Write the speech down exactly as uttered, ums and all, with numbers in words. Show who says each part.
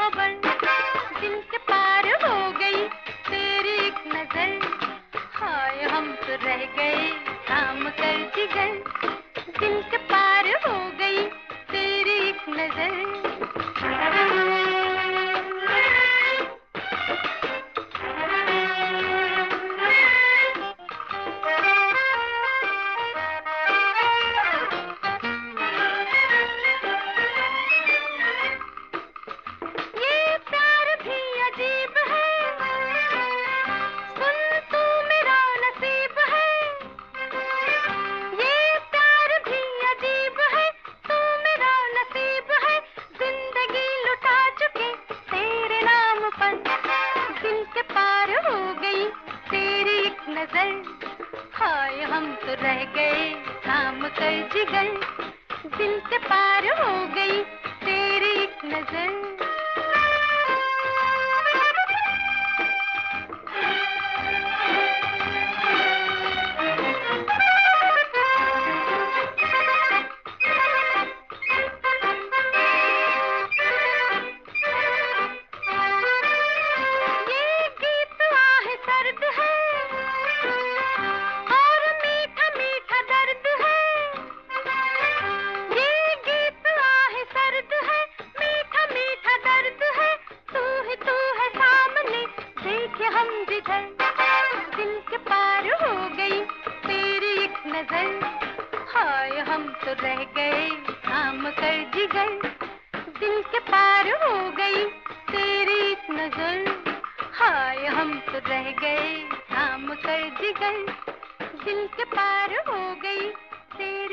Speaker 1: खबर, दिल के पार हो गई तेरी एक नजर। हाय हम तो रह गए थाम कर जिगर, दिल के पार हो गई तेरी एक नजर। हाय हम तो रह गए थाम कर जिगर, दिल के पार हो गई तेरी एक नजर। हम जिधर दिल के पार हो गई तेरी एक नजर। हाय हम तो रह गए थाम कर जिगर, दिल के पार हो गई तेरी एक नजर। हाय हम तो रह गए थाम कर जिगर, दिल के पार हो गई तेरी